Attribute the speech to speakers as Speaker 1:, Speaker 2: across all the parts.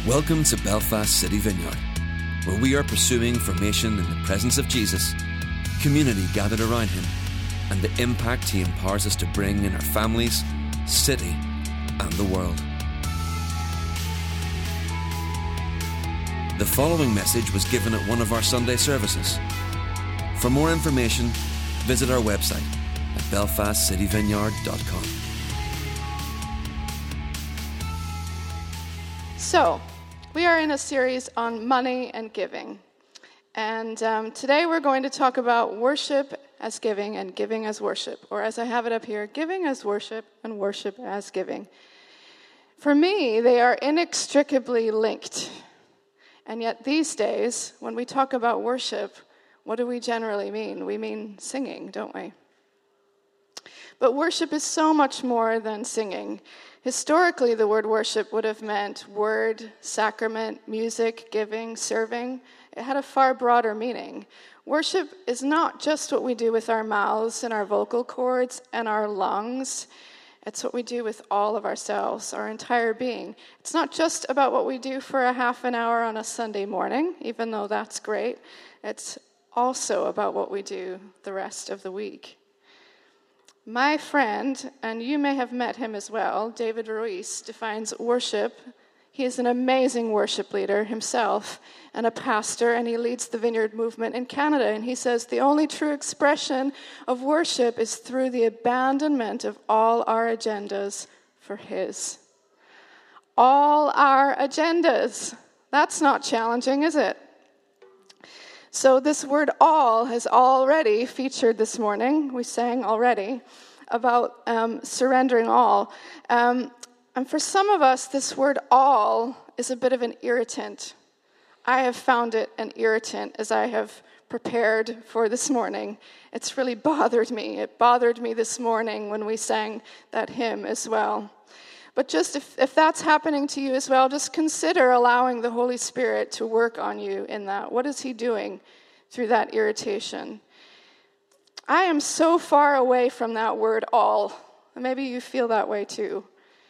Speaker 1: Welcome to Belfast City Vineyard, where we are pursuing formation in the presence of Jesus, community gathered around him, and the impact he empowers us to bring in our families, city, and the world. The following message was given at one of our Sunday services. For more information, visit our website at belfastcityvineyard.com.
Speaker 2: So, we are in a series on money and giving. And today we're going to talk about worship as giving and giving as worship. Or as I have it up here, giving as worship and worship as giving. For me, they are inextricably linked. And yet these days, when we talk about worship, what do we generally mean? We mean singing, don't we? But worship is so much more than singing. Historically, the word worship would have meant word, sacrament, music, giving, serving. It had a far broader meaning. Worship is not just what we do with our mouths and our vocal cords and our lungs. It's what we do with all of ourselves, our entire being. It's not just about what we do for a half an hour on a Sunday morning, even though that's great. It's also about what we do the rest of the week. My friend, and you may have met him as well, David Ruiz, defines worship. He is an amazing worship leader himself and a pastor, and he leads the Vineyard movement in Canada. And he says the only true expression of worship is through the abandonment of all our agendas for his. All our agendas. That's not challenging, is it? So this word all has already featured this morning. We sang already about surrendering all. And for some of us, this word all is a bit of an irritant. I have found it an irritant as I have prepared for this morning. It's really bothered me. It bothered me this morning when we sang that hymn as well. But just if that's happening to you as well, just consider allowing the Holy Spirit to work on you in that. What is he doing through that irritation? I am so far away from that word all. Maybe you feel that way too.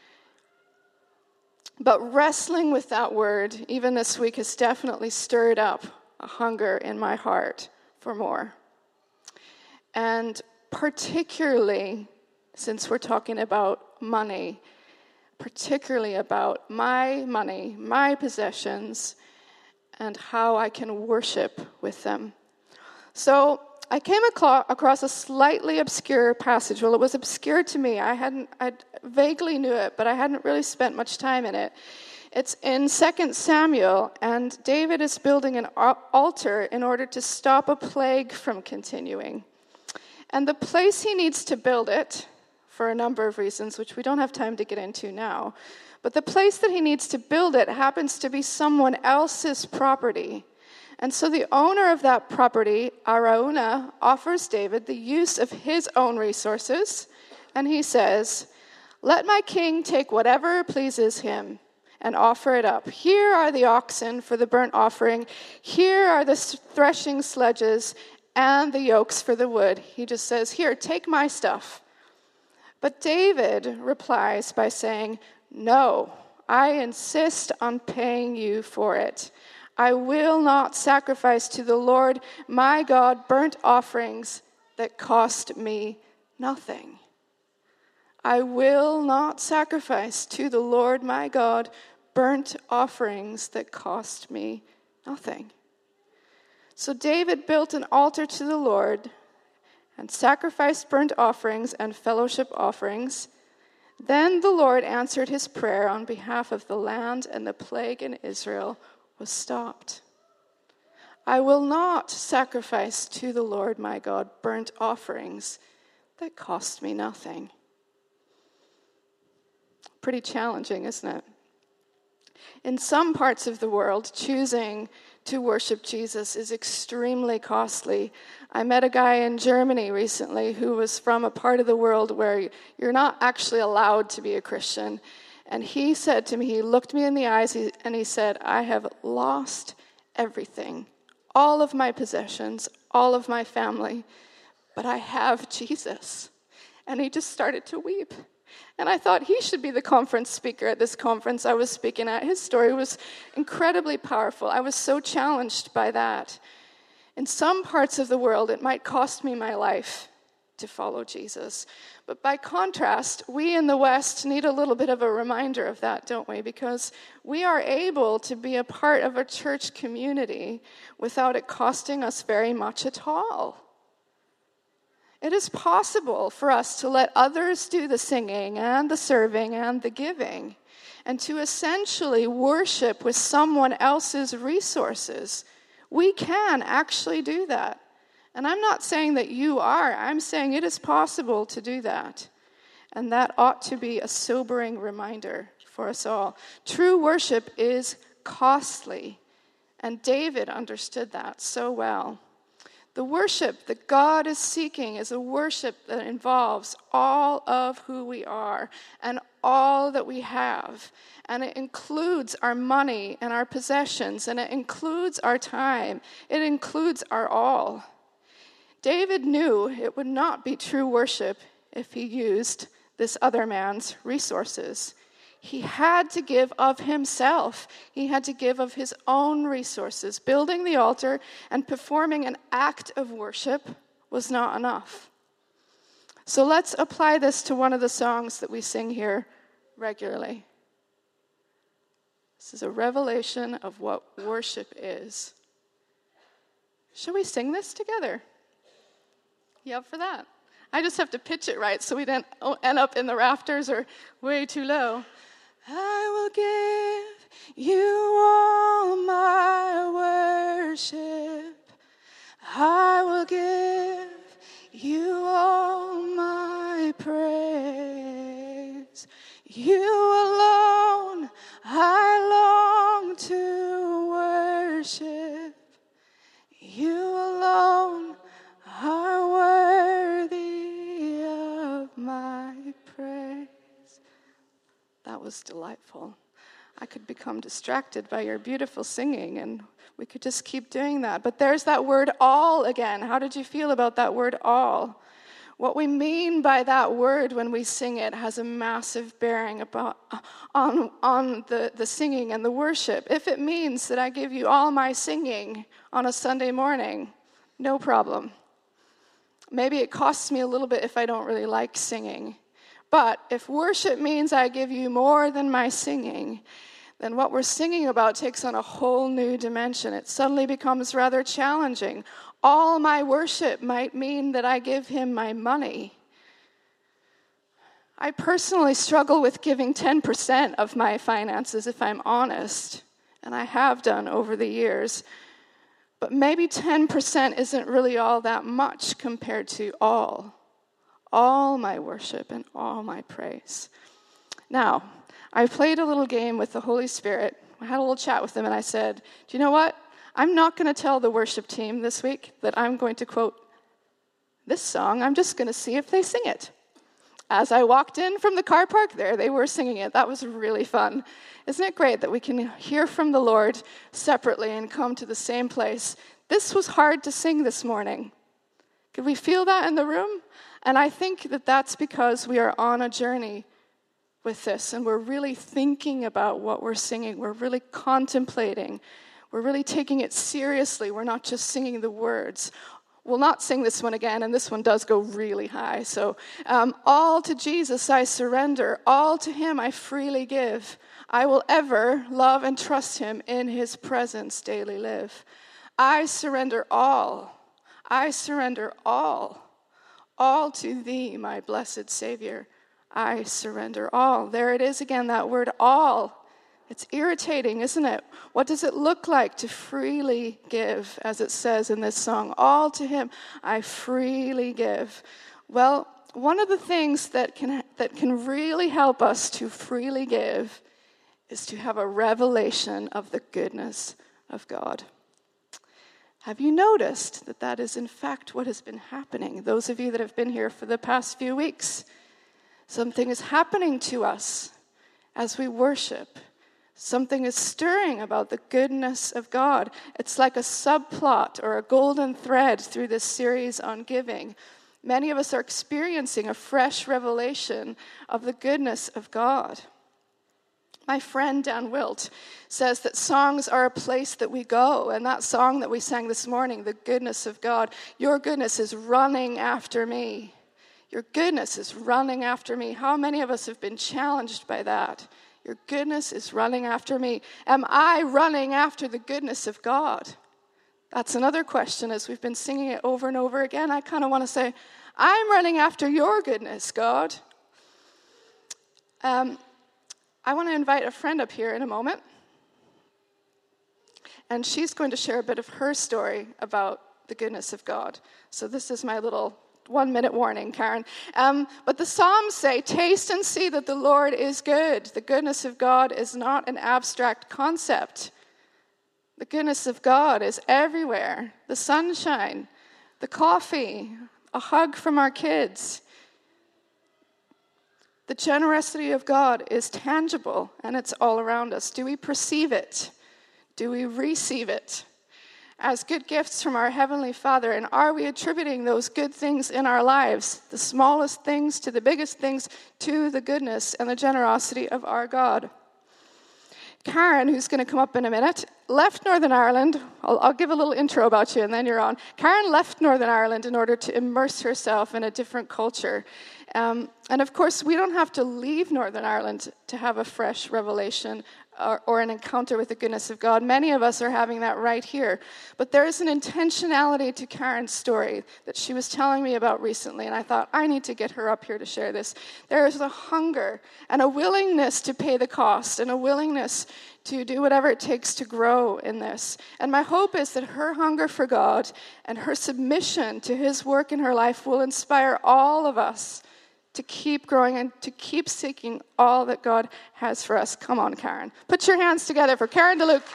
Speaker 2: But wrestling with that word, even this week, has definitely stirred up a hunger in my heart for more. And particularly, since we're talking about money, particularly about my money, my possessions, and how I can worship with them. So I came across a slightly obscure passage. Well, it was obscure to me. I vaguely knew it, but I hadn't really spent much time in it. It's in 2 Samuel, and David is building an altar in order to stop a plague from continuing. And the place he needs to build it, for a number of reasons, which we don't have time to get into now. But the place that he needs to build it happens to be someone else's property. And so the owner of that property, Araunah, offers David the use of his own resources. And he says, "Let my king take whatever pleases him and offer it up. Here are the oxen for the burnt offering. Here are the threshing sledges and the yokes for the wood." He just says, "Here, take my stuff." But David replies by saying, "No, I insist on paying you for it. I will not sacrifice to the Lord my God burnt offerings that cost me nothing. I will not sacrifice to the Lord my God burnt offerings that cost me nothing." So David built an altar to the Lord and sacrificed burnt offerings and fellowship offerings. Then the Lord answered his prayer on behalf of the land, and the plague in Israel was stopped. I will not sacrifice to the Lord my God burnt offerings that cost me nothing. Pretty challenging, isn't it? In some parts of the world, choosing to worship Jesus is extremely costly. I met a guy in Germany recently who was from a part of the world where you're not actually allowed to be a Christian. And he said to me, he looked me in the eyes and he said, "I have lost everything, all of my possessions, all of my family, but I have Jesus." And he just started to weep. And I thought he should be the conference speaker at this conference I was speaking at. His story was incredibly powerful. I was so challenged by that. In some parts of the world, it might cost me my life to follow Jesus. But by contrast, we in the West need a little bit of a reminder of that, don't we? Because we are able to be a part of a church community without it costing us very much at all. It is possible for us to let others do the singing and the serving and the giving, and to essentially worship with someone else's resources. We can actually do that. And I'm not saying that you are. I'm saying it is possible to do that. And that ought to be a sobering reminder for us all. True worship is costly. And David understood that so well. The worship that God is seeking is a worship that involves all of who we are and all that we have. And it includes our money and our possessions, and it includes our time. It includes our all. David knew it would not be true worship if he used this other man's resources. He had to give of himself. He had to give of his own resources. Building the altar and performing an act of worship was not enough. So let's apply this to one of the songs that we sing here regularly. This is a revelation of what worship is. Shall we sing this together? You up for that? I just have to pitch it right so we don't end up in the rafters or way too low. I will give you all my worship. I will give you all my praise. You alone I long to worship. You alone are worthy of my praise. That was delightful. I could become distracted by your beautiful singing, and we could just keep doing that. But there's that word all again. How did you feel about that word all? What we mean by that word when we sing it has a massive bearing on the singing and the worship. If it means that I give you all my singing on a Sunday morning, no problem. Maybe it costs me a little bit if I don't really like singing. But if worship means I give you more than my singing, then what we're singing about takes on a whole new dimension. It suddenly becomes rather challenging. All my worship might mean that I give him my money. I personally struggle with giving 10% of my finances, if I'm honest, and I have done over the years. But maybe 10% isn't really all that much compared to all my worship and all my praise. Now, I played a little game with the Holy Spirit. I had a little chat with him, and I said, do you know what? I'm not going to tell the worship team this week that I'm going to quote this song. I'm just going to see if they sing it. As I walked in from the car park there, they were singing it. That was really fun. Isn't it great that we can hear from the Lord separately and come to the same place? This was hard to sing this morning. Could we feel that in the room? And I think that that's because we are on a journey with this, and we're really thinking about what we're singing. We're really contemplating. We're really taking it seriously. We're not just singing the words. We'll not sing this one again, and this one does go really high. So, all to Jesus I surrender. All to him I freely give. I will ever love and trust him, in his presence daily live. I surrender all. I surrender all. All to thee, my blessed Savior, I surrender all. There it is again, that word all. It's irritating, isn't it? What does it look like to freely give, as it says in this song? All to him, I freely give. Well, one of the things that can really help us to freely give is to have a revelation of the goodness of God. Have you noticed that that is in fact what has been happening? Those of you that have been here for the past few weeks, something is happening to us as we worship. Something is stirring about the goodness of God. It's like a subplot or a golden thread through this series on giving. Many of us are experiencing a fresh revelation of the goodness of God. My friend Dan Wilt says that songs are a place that we go. And that song that we sang this morning, The Goodness of God, your goodness is running after me. Your goodness is running after me. How many of us have been challenged by that? Your goodness is running after me. Am I running after the goodness of God? That's another question. As we've been singing it over and over again, I kind of want to say, I'm running after your goodness, God. I want to invite a friend up here in a moment. And she's going to share a bit of her story about the goodness of God. So this is my little 1-minute warning, Karen. But the Psalms say, taste and see that the Lord is good. The goodness of God is not an abstract concept. The goodness of God is everywhere. The sunshine, the coffee, a hug from our kids. The generosity of God is tangible and it's all around us. Do we perceive it? Do we receive it as good gifts from our Heavenly Father? And are we attributing those good things in our lives, the smallest things to the biggest things, to the goodness and the generosity of our God? Karen, who's going to come up in a minute, left Northern Ireland. I'll give a little intro about you and then you're on. Karen left Northern Ireland in order to immerse herself in a different culture. And of course, we don't have to leave Northern Ireland to have a fresh revelation or an encounter with the goodness of God. Many of us are having that right here. But there is an intentionality to Karen's story that she was telling me about recently, and I thought, I need to get her up here to share this. There is a hunger and a willingness to pay the cost and a willingness to do whatever it takes to grow in this. And my hope is that her hunger for God and her submission to His work in her life will inspire all of us to keep growing and to keep seeking all that God has for us. Come on, Karen. Put your hands together for Karen DeLuc.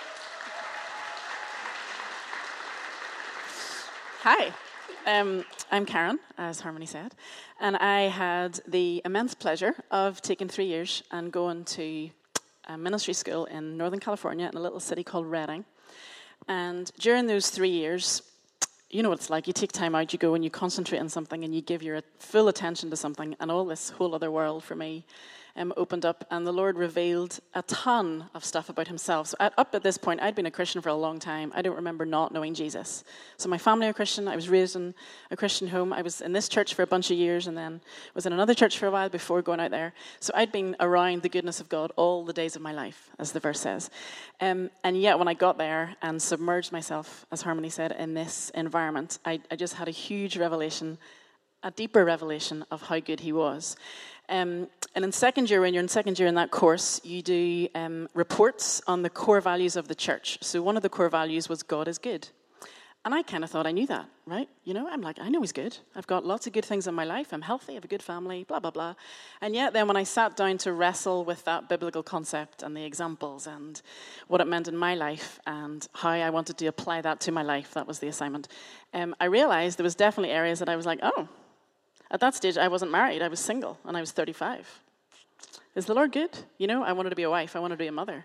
Speaker 3: Hi, I'm Karen, as Harmony said, and I had the immense pleasure of taking 3 years and going to a ministry school in Northern California in a little city called Redding. And during those 3 years, you know what it's like. You take time out, you go and you concentrate on something and you give your full attention to something, and all this whole other world for me opened up, and the Lord revealed a ton of stuff about Himself. So up at this point, I'd been a Christian for a long time. I don't remember not knowing Jesus. So my family are Christian. I was raised in a Christian home. I was in this church for a bunch of years and then was in another church for a while before going out there. So I'd been around the goodness of God all the days of my life, as the verse says. And yet when I got there and submerged myself, as Harmony said, in this environment, I just had a huge revelation, a deeper revelation of how good He was. And in second year, when you're in second year in that course, you do reports on the core values of the church. So one of the core values was God is good. And I kind of thought I knew that, right? You know, I'm like, I know He's good. I've got lots of good things in my life. I'm healthy. I have a good family, blah, blah, blah. And yet then when I sat down to wrestle with that biblical concept and the examples and what it meant in my life and how I wanted to apply that to my life, that was the assignment, I realized there was definitely areas that I was like, oh, at that stage, I wasn't married. I was single, and I was 35. Is the Lord good? You know, I wanted to be a wife. I wanted to be a mother.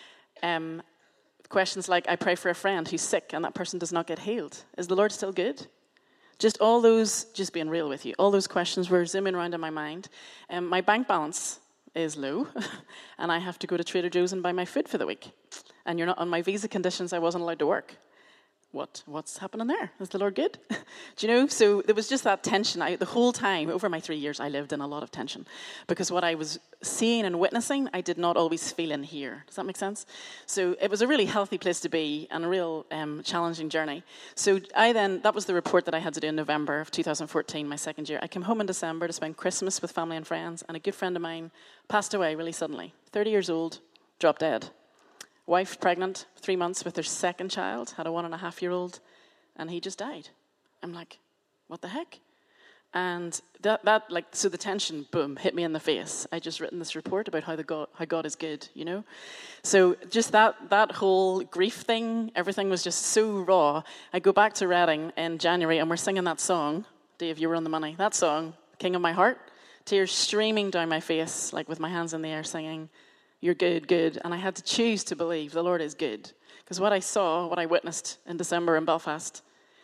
Speaker 3: Questions like, I pray for a friend who's sick, and that person does not get healed. Is the Lord still good? Just all those, just being real with you, all those questions were zooming around in my mind. My bank balance is low, and I have to go to Trader Joe's and buy my food for the week. And you're not on my visa conditions, I wasn't allowed to work. What's happening there? Is the Lord good? Do you know? So there was just that tension. The whole time, over my 3 years, I lived in a lot of tension. Because what I was seeing and witnessing, I did not always feel in here. Does that make sense? So it was a really healthy place to be and a real challenging journey. So that was the report that I had to do in November of 2014, my second year. I came home in December to spend Christmas with family and friends, and a good friend of mine passed away really suddenly. 30 years old, dropped dead. Wife pregnant, 3 months with their second child, had a 1.5-year-old, and he just died. I'm like, what the heck? And so the tension, boom, hit me in the face. I just written this report about how God is good, you know? So just that whole grief thing, everything was just so raw. I go back to Redding in January, and we're singing that song. Dave, you were on the money. That song, King of My Heart, tears streaming down my face, like with my hands in the air singing, you're good, good. And I had to choose to believe the Lord is good. Because what I saw, what I witnessed in December in Belfast,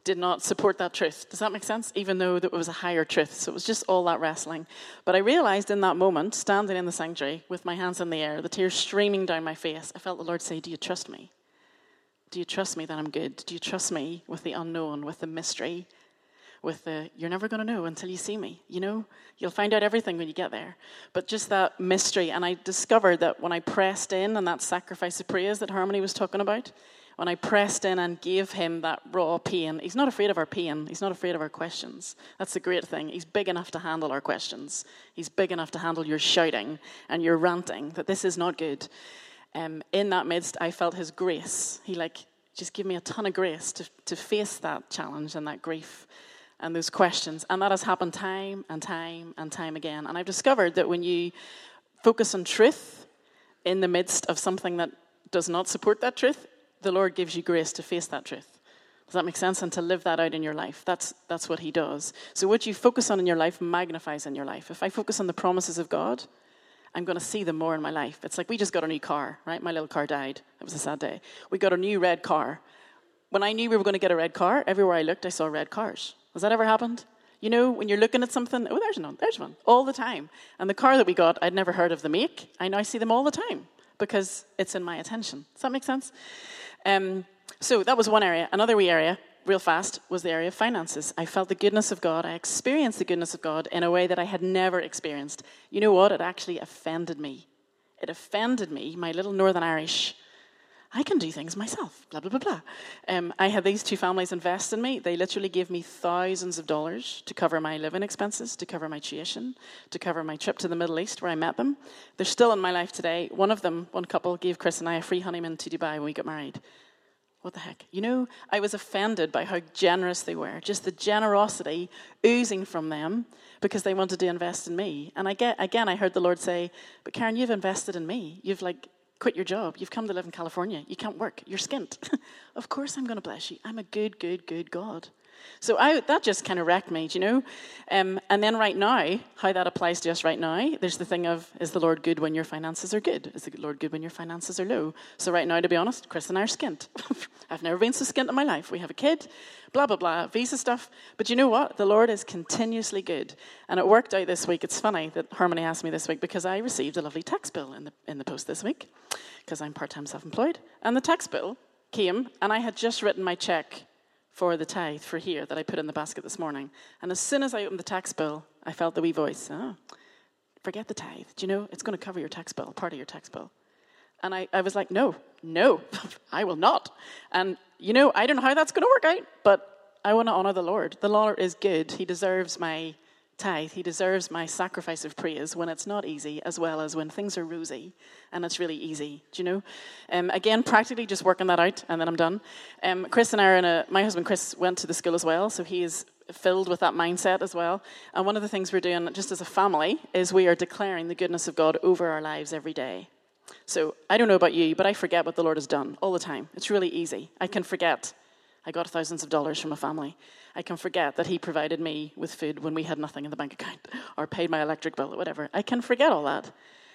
Speaker 3: did not support that truth. Does that make sense? Even though it was a higher truth. So it was just all that wrestling. But I realized in that moment, standing in the sanctuary with my hands in the air, the tears streaming down my face, I felt the Lord say, do you trust me? Do you trust me that I'm good? Do you trust me with the unknown, with the mystery, with the, you're never going to know until you see me, you know? You'll find out everything when you get there. But just that mystery. And I discovered that when I pressed in on that sacrifice of praise that Harmony was talking about, when I pressed in and gave him that raw pain, he's not afraid of our pain. He's not afraid of our questions. That's the great thing. He's big enough to handle our questions. He's big enough to handle your shouting and your ranting that this is not good. In that midst, I felt his grace. He just gave me a ton of grace to face that challenge and that grief and those questions. And that has happened time and time and time again. And I've discovered that when you focus on truth in the midst of something that does not support that truth, the Lord gives you grace to face that truth. Does that make sense? And to live that out in your life. That's what he does. So what you focus on in your life magnifies in your life. If I focus on the promises of God, I'm going to see them more in my life. It's like we just got a new car, right? My little car died. It was a sad day. We got a new red car. When I knew we were going to get a red car, everywhere I looked, I saw red cars. Has that ever happened? You know, when you're looking at something, oh, there's one, all the time. And the car that we got, I'd never heard of the make. I now see them all the time because it's in my attention. Does that make sense? So that was one area. Another wee area, real fast, was the area of finances. I felt the goodness of God. I experienced the goodness of God in a way that I had never experienced. You know what? It actually offended me. It offended me, my little Northern Irish. I can do things myself, blah, blah, blah, blah. I had these two families invest in me. They literally gave me thousands of dollars to cover my living expenses, to cover my tuition, to cover my trip to the Middle East where I met them. They're still in my life today. One couple, gave Chris and I a free honeymoon to Dubai when we got married. What the heck? You know, I was offended by how generous they were. Just the generosity oozing from them because they wanted to invest in me. And I heard the Lord say, but Karen, you've invested in me. You've quit your job. You've come to live in California. You can't work. You're skint. Of course I'm going to bless you. I'm a good, good, good God. So that just kind of wrecked me, do you know? And then right now, how that applies to us right now, there's the thing of, is the Lord good when your finances are good? Is the Lord good when your finances are low? So right now, to be honest, Chris and I are skint. I've never been so skint in my life. We have a kid, blah, blah, blah, visa stuff. But you know what? The Lord is continuously good. And it worked out this week. It's funny that Harmony asked me this week because I received a lovely tax bill in the post this week because I'm part-time self-employed. And the tax bill came, and I had just written my check for the tithe for here that I put in the basket this morning. And as soon as I opened the tax bill, I felt the wee voice, forget the tithe. Do you know, it's going to cover your tax bill, part of your tax bill. And I was like, no, I will not. And, you know, I don't know how that's going to work out, but I want to honor the Lord. The Lord is good. He deserves my tithe. He deserves my sacrifice of praise when it's not easy, as well as when things are rosy and it's really easy. Do you know? Again, practically just working that out, and then I'm done. Chris and I are my husband Chris went to the school as well, so he is filled with that mindset as well. And one of the things we're doing just as a family is we are declaring the goodness of God over our lives every day. So I don't know about you, but I forget what the Lord has done all the time. It's really easy. I can forget I got thousands of dollars from a family. I can forget that he provided me with food when we had nothing in the bank account or paid my electric bill or whatever. I can forget all that.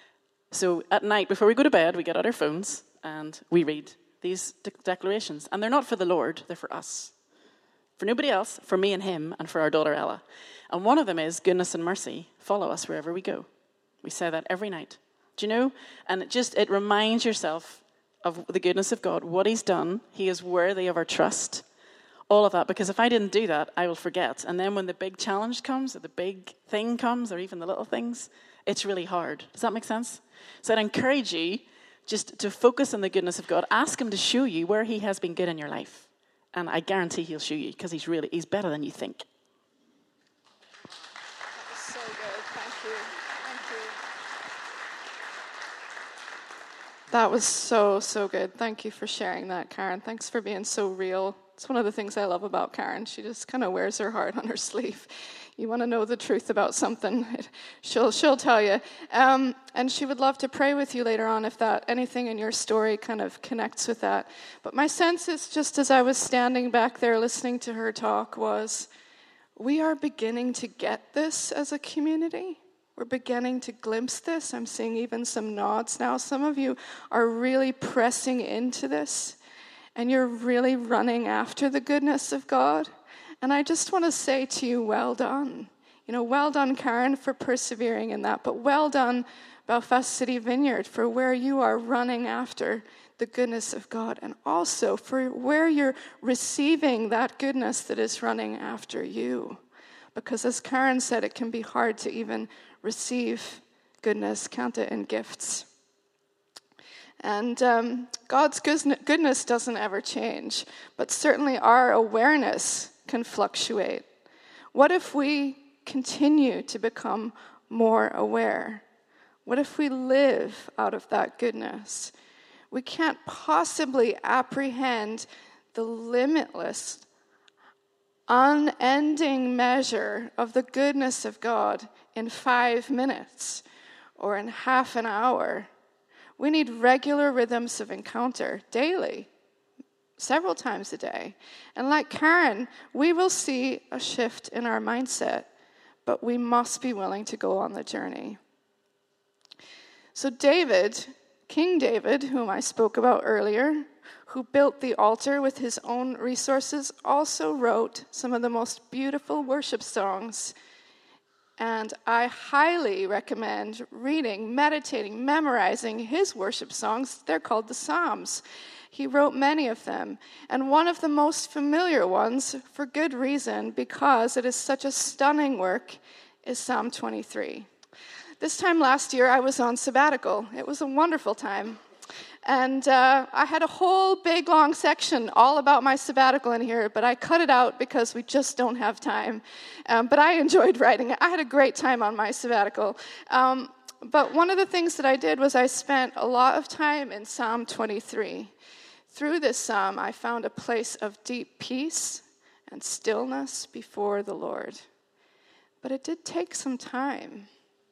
Speaker 3: So at night, before we go to bed, we get out our phones and we read these declarations. And they're not for the Lord, they're for us. For nobody else, for me and him, and for our daughter Ella. And one of them is, goodness and mercy follow us wherever we go. We say that every night. Do you know? And it reminds yourself of the goodness of God, what he's done. He is worthy of our trust. All of that, because if I didn't do that, I will forget. And then when the big challenge comes, or the big thing comes, or even the little things, it's really hard. Does that make sense? So I'd encourage you just to focus on the goodness of God. Ask him to show you where he has been good in your life. And I guarantee he'll show you, because he's better than you think.
Speaker 2: That was so good. Thank you. That was so good. Thank you for sharing that, Karen. Thanks for being so real. It's one of the things I love about Karen. She just kind of wears her heart on her sleeve. You want to know the truth about something, she'll tell you. And she would love to pray with you later on if anything in your story kind of connects with that. But my sense is, just as I was standing back there listening to her talk, was we are beginning to get this as a community. We're beginning to glimpse this. I'm seeing even some nods now. Some of you are really pressing into this, and you're really running after the goodness of God. And I just want to say to you, well done. Well done, Karen, for persevering in that. But well done, Belfast City Vineyard, for where you are running after the goodness of God. And also for where you're receiving that goodness that is running after you. Because as Karen said, it can be hard to even receive goodness, count it in gifts. And God's goodness doesn't ever change. But certainly our awareness can fluctuate. What if we continue to become more aware? What if we live out of that goodness? We can't possibly apprehend the limitless, unending measure of the goodness of God in 5 minutes or in half an hour. We need regular rhythms of encounter daily, several times a day. And like Karen, we will see a shift in our mindset, but we must be willing to go on the journey. So David, King David, whom I spoke about earlier, who built the altar with his own resources, also wrote some of the most beautiful worship songs. And I highly recommend reading, meditating, memorizing his worship songs. They're called the Psalms. He wrote many of them. And one of the most familiar ones, for good reason, because it is such a stunning work, is Psalm 23. This time last year, I was on sabbatical. It was a wonderful time. And I had a whole big, long section all about my sabbatical in here, but I cut it out because we just don't have time. But I enjoyed writing it. I had a great time on my sabbatical. But one of the things that I did was I spent a lot of time in Psalm 23. Through this psalm, I found a place of deep peace and stillness before the Lord. But it did take some time.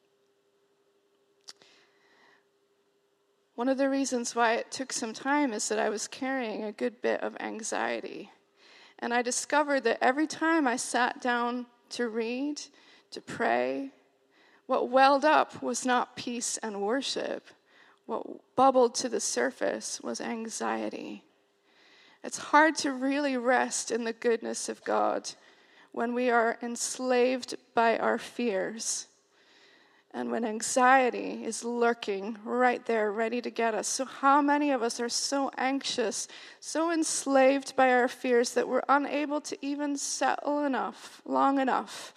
Speaker 2: One of the reasons why it took some time is that I was carrying a good bit of anxiety. And I discovered that every time I sat down to read, to pray, what welled up was not peace and worship. What bubbled to the surface was anxiety. It's hard to really rest in the goodness of God when we are enslaved by our fears. And when anxiety is lurking right there, ready to get us. So how many of us are so anxious, so enslaved by our fears that we're unable to even settle long enough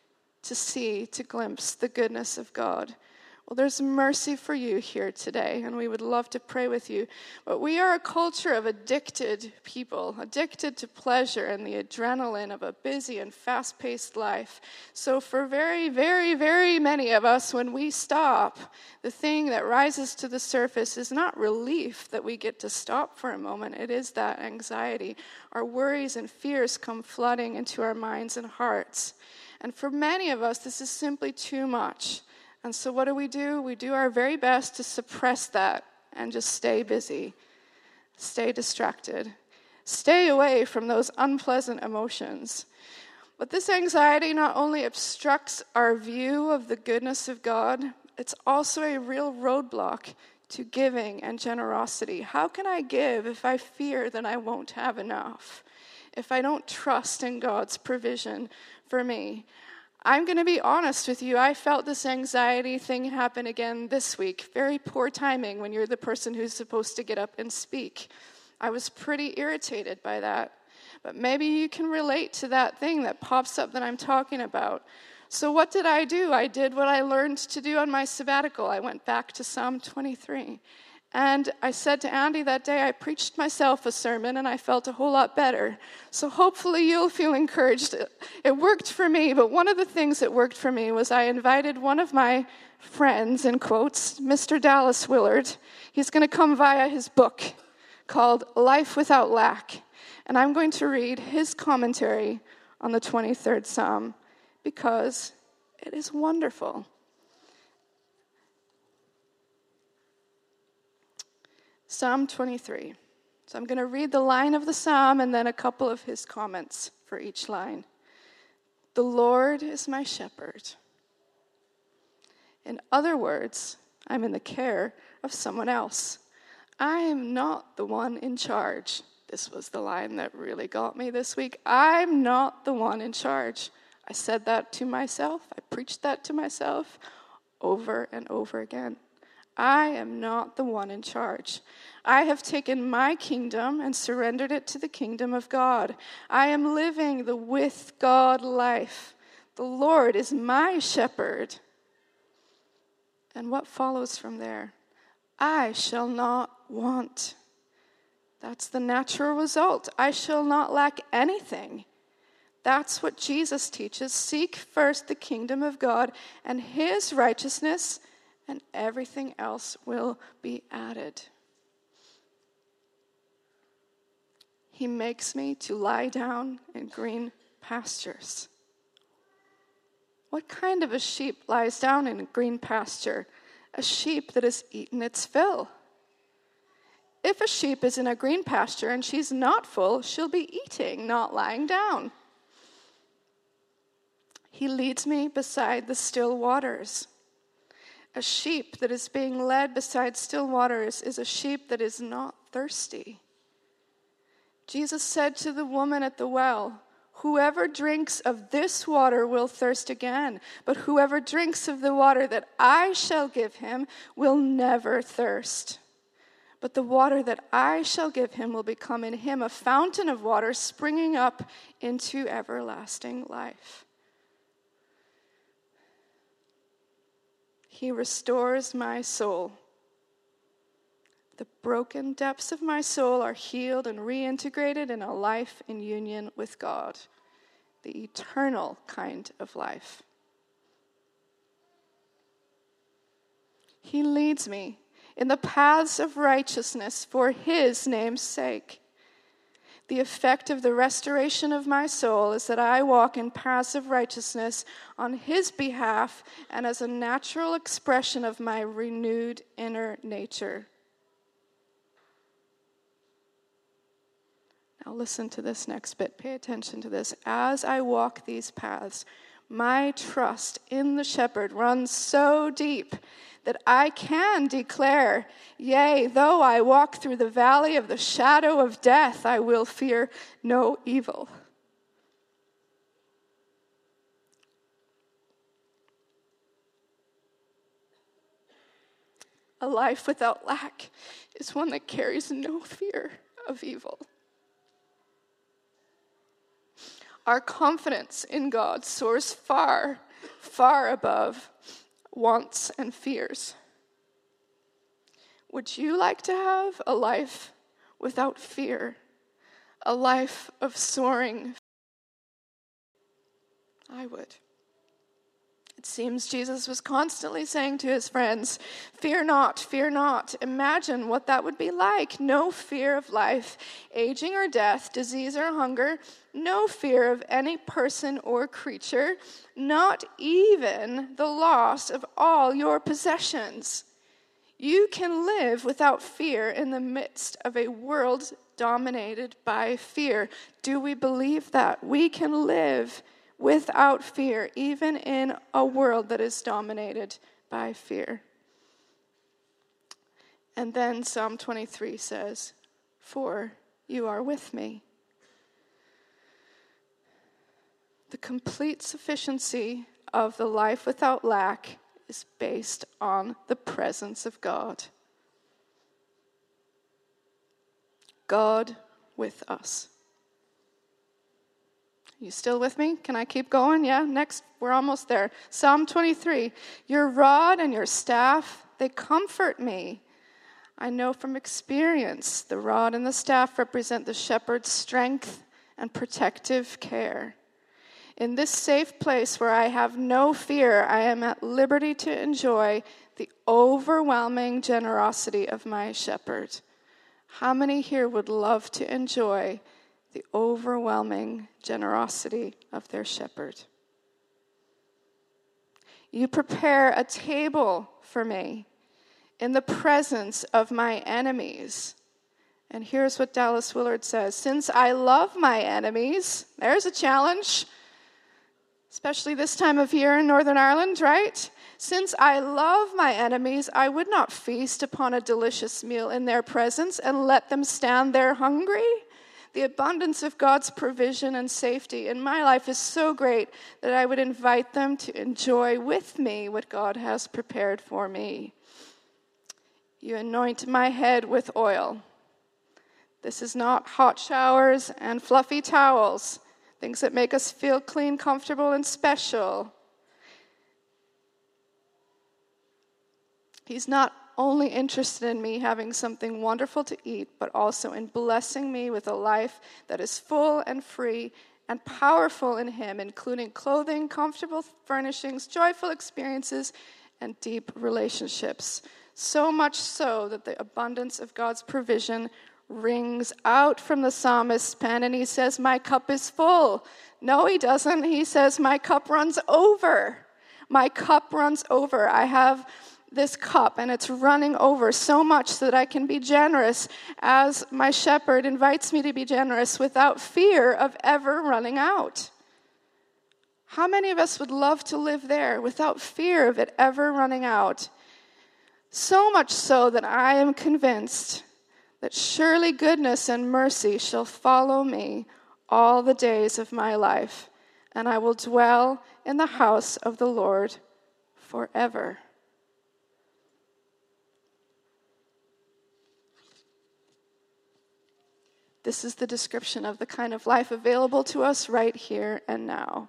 Speaker 2: to glimpse the goodness of God? Well, there's mercy for you here today, and we would love to pray with you. But we are a culture of addicted people, addicted to pleasure and the adrenaline of a busy and fast-paced life. So for very, very, very many of us, when we stop, the thing that rises to the surface is not relief that we get to stop for a moment. It is that anxiety. Our worries and fears come flooding into our minds and hearts. And for many of us, this is simply too much. And so what do? We do our very best to suppress that and just stay busy, stay distracted, stay away from those unpleasant emotions. But this anxiety not only obstructs our view of the goodness of God, it's also a real roadblock to giving and generosity. How can I give if I fear that I won't have enough? If I don't trust in God's provision for me? I'm going to be honest with you. I felt this anxiety thing happen again this week. Very poor timing when you're the person who's supposed to get up and speak. I was pretty irritated by that. But maybe you can relate to that thing that pops up that I'm talking about. So what did I do? I did what I learned to do on my sabbatical. I went back to Psalm 23. And I said to Andy that day, I preached myself a sermon and I felt a whole lot better. So hopefully you'll feel encouraged. It worked for me, but one of the things that worked for me was I invited one of my friends, in quotes, Mr. Dallas Willard. He's going to come via his book called Life Without Lack. And I'm going to read his commentary on the 23rd Psalm because it is wonderful. Psalm 23. So I'm going to read the line of the psalm and then a couple of his comments for each line. The Lord is my shepherd. In other words, I'm in the care of someone else. I am not the one in charge. This was the line that really got me this week. I'm not the one in charge. I said that to myself. I preached that to myself over and over again. I am not the one in charge. I have taken my kingdom and surrendered it to the kingdom of God. I am living the with God life. The Lord is my shepherd. And what follows from there? I shall not want. That's the natural result. I shall not lack anything. That's what Jesus teaches. Seek first the kingdom of God and his righteousness, and everything else will be added. He makes me to lie down in green pastures. What kind of a sheep lies down in a green pasture? A sheep that has eaten its fill. If a sheep is in a green pasture and she's not full, she'll be eating, not lying down. He leads me beside the still waters. A sheep that is being led beside still waters is a sheep that is not thirsty. Jesus said to the woman at the well, "Whoever drinks of this water will thirst again, but whoever drinks of the water that I shall give him will never thirst. But the water that I shall give him will become in him a fountain of water springing up into everlasting life." He restores my soul. The broken depths of my soul are healed and reintegrated in a life in union with God, the eternal kind of life. He leads me in the paths of righteousness for his name's sake. The effect of the restoration of my soul is that I walk in paths of righteousness on his behalf and as a natural expression of my renewed inner nature. Now listen to this next bit. Pay attention to this. As I walk these paths, my trust in the shepherd runs so deep that I can declare, "Yea, though I walk through the valley of the shadow of death, I will fear no evil." A life without lack is one that carries no fear of evil. Our confidence in God soars far, far above wants and fears. Would you like to have a life without fear? A life of soaring? I would. It seems Jesus was constantly saying to his friends, "Fear not, fear not." Imagine what that would be like. No fear of life, aging or death, disease or hunger. No fear of any person or creature. Not even the loss of all your possessions. You can live without fear in the midst of a world dominated by fear. Do we believe that? We can live without fear, even in a world that is dominated by fear. And then Psalm 23 says, "For you are with me." The complete sufficiency of the life without lack is based on the presence of God. God with us. You still with me? Can I keep going? Yeah, next, we're almost there. Psalm 23, "Your rod and your staff, they comfort me." I know from experience, the rod and the staff represent the shepherd's strength and protective care. In this safe place where I have no fear, I am at liberty to enjoy the overwhelming generosity of my shepherd. How many here would love to enjoy the overwhelming generosity of their shepherd? You prepare a table for me in the presence of my enemies. And here's what Dallas Willard says: "Since I love my enemies," there's a challenge, especially this time of year in Northern Ireland, right? "Since I love my enemies, I would not feast upon a delicious meal in their presence and let them stand there hungry. The abundance of God's provision and safety in my life is so great that I would invite them to enjoy with me what God has prepared for me. You anoint my head with oil. This is not hot showers and fluffy towels, things that make us feel clean, comfortable, and special. He's not only interested in me having something wonderful to eat, but also in blessing me with a life that is full and free and powerful in Him, including clothing, comfortable furnishings, joyful experiences, and deep relationships. So much so that the abundance of God's provision rings out from the psalmist's pen, and he says, my cup is full. No, he doesn't. He says, my cup runs over. My cup runs over. I have this cup, and it's running over so much so that I can be generous as my shepherd invites me to be generous without fear of ever running out. How many of us would love to live there without fear of it ever running out? So much so that I am convinced that surely goodness and mercy shall follow me all the days of my life, and I will dwell in the house of the Lord forever. This is the description of the kind of life available to us right here and now.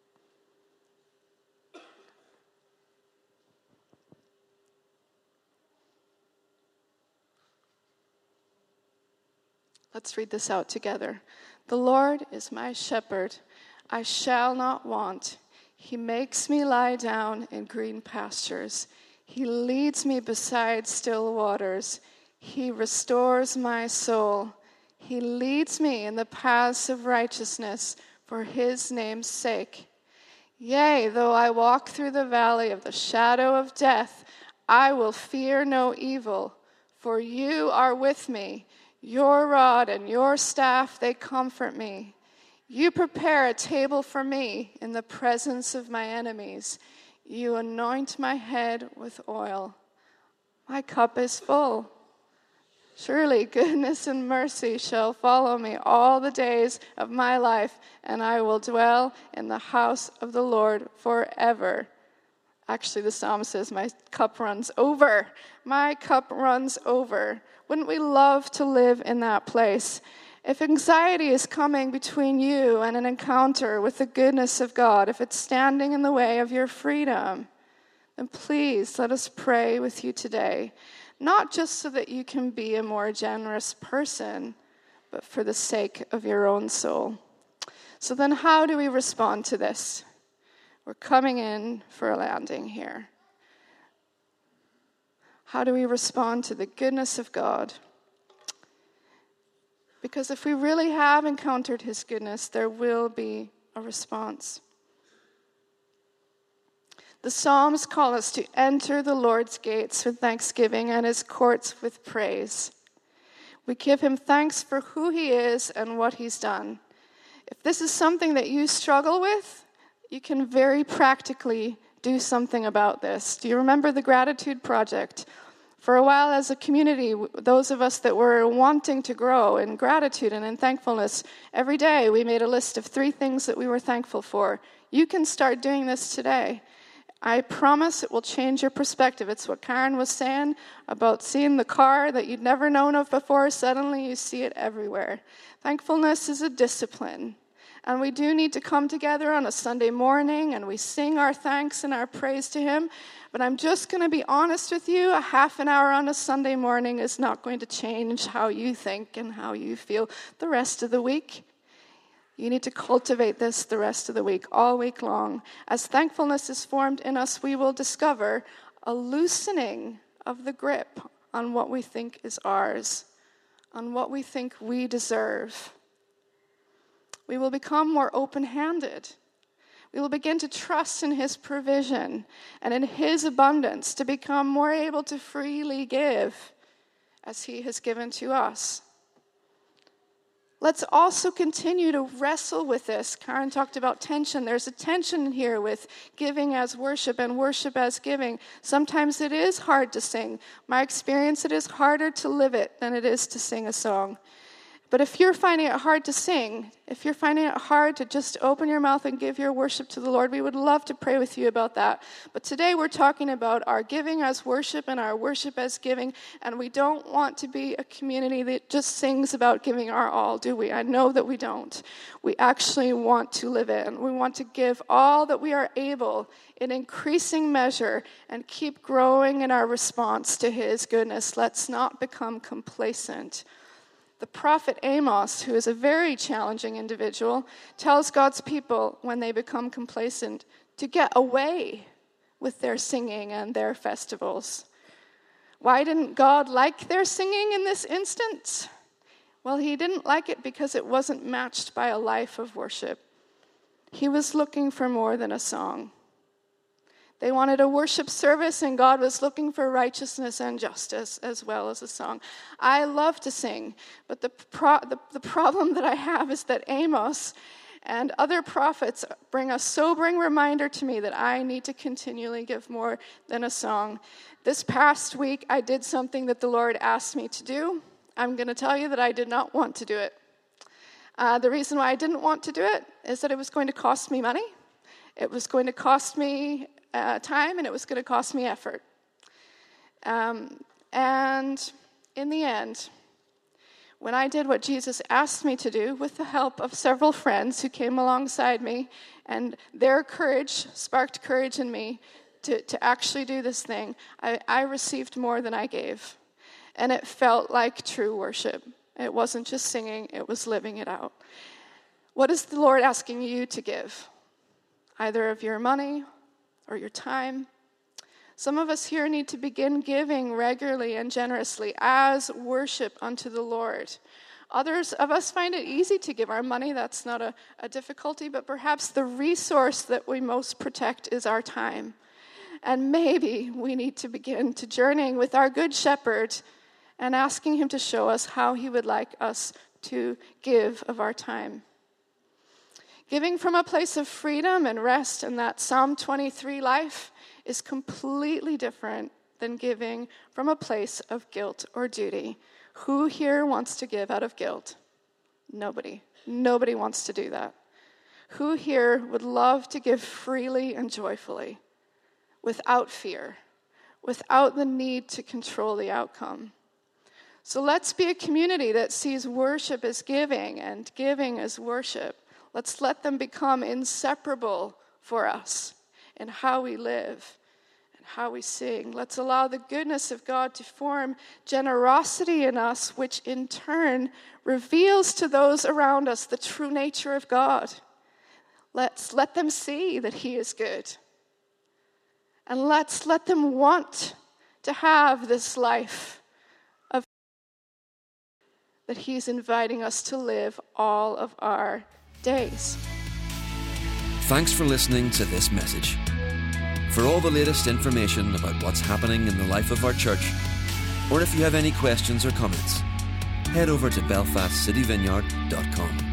Speaker 2: Let's read this out together. The Lord is my shepherd. I shall not want. He makes me lie down in green pastures. He leads me beside still waters. He restores my soul. He leads me in the paths of righteousness for His name's sake. Yea, though I walk through the valley of the shadow of death, I will fear no evil, for You are with me. Your rod and Your staff, they comfort me. You prepare a table for me in the presence of my enemies. You anoint my head with oil. My cup is full. Surely goodness and mercy shall follow me all the days of my life, and I will dwell in the house of the Lord forever. Actually, the psalm says, my cup runs over. My cup runs over. Wouldn't we love to live in that place? If anxiety is coming between you and an encounter with the goodness of God, if it's standing in the way of your freedom, then please let us pray with you today. Not just so that you can be a more generous person, but for the sake of your own soul. So then how do we respond to this? We're coming in for a landing here. How do we respond to the goodness of God? Because if we really have encountered His goodness, there will be a response. The Psalms call us to enter the Lord's gates with thanksgiving and His courts with praise. We give Him thanks for who He is and what He's done. If this is something that you struggle with, you can very practically do something about this. Do you remember the Gratitude Project? For a while as a community, those of us that were wanting to grow in gratitude and in thankfulness, every day we made a list of 3 things that we were thankful for. You can start doing this today. I promise it will change your perspective. It's what Karen was saying about seeing the car that you'd never known of before. Suddenly you see it everywhere. Thankfulness is a discipline. And we do need to come together on a Sunday morning and we sing our thanks and our praise to Him. But I'm just going to be honest with you, a half an hour on a Sunday morning is not going to change how you think and how you feel the rest of the week. You need to cultivate this the rest of the week, all week long. As thankfulness is formed in us, we will discover a loosening of the grip on what we think is ours, on what we think we deserve. We will become more open-handed. We will begin to trust in His provision and in His abundance to become more able to freely give as He has given to us. Let's also continue to wrestle with this. Karen talked about tension. There's a tension here with giving as worship and worship as giving. Sometimes it is hard to sing. My experience, it is harder to live it than it is to sing a song. But if you're finding it hard to sing, if you're finding it hard to just open your mouth and give your worship to the Lord, we would love to pray with you about that. But today we're talking about our giving as worship and our worship as giving, and we don't want to be a community that just sings about giving our all, do we? I know that we don't. We actually want to live it, and we want to give all that we are able in increasing measure and keep growing in our response to his goodness. Let's not become complacent. The prophet Amos, who is a very challenging individual, tells God's people when they become complacent to get away with their singing and their festivals. Why didn't God like their singing in this instance? Well, he didn't like it because it wasn't matched by a life of worship. He was looking for more than a song. They wanted a worship service, and God was looking for righteousness and justice as well as a song. I love to sing, but the problem that I have is that Amos and other prophets bring a sobering reminder to me that I need to continually give more than a song. This past week, I did something that the Lord asked me to do. I'm going to tell you that I did not want to do it. The reason why I didn't want to do it is that it was going to cost me money. It was going to cost me time, and it was going to cost me effort. And in the end, when I did what Jesus asked me to do, with the help of several friends who came alongside me, and their courage sparked courage in me to actually do this thing, I received more than I gave. And it felt like true worship. It wasn't just singing, it was living it out. What is the Lord asking you to give? Either of your money or your time. Some of us here need to begin giving regularly and generously as worship unto the Lord. Others of us find it easy to give our money. That's not a difficulty, but perhaps the resource that we most protect is our time. And maybe we need to begin to journeying with our Good Shepherd and asking him to show us how he would like us to give of our time. Giving from a place of freedom and rest in that Psalm 23 life is completely different than giving from a place of guilt or duty. Who here wants to give out of guilt? Nobody. Nobody wants to do that. Who here would love to give freely and joyfully, without fear, without the need to control the outcome? So let's be a community that sees worship as giving and giving as worship. Let's let them become inseparable for us in how we live and how we sing. Let's allow the goodness of God to form generosity in us, which in turn reveals to those around us the true nature of God. Let's let them see that he is good. And let's let them want to have this life of that he's inviting us to live all of our days.
Speaker 1: Thanks for listening to this message. For all the latest information about what's happening in the life of our church, or if you have any questions or comments, head over to belfastcityvineyard.com.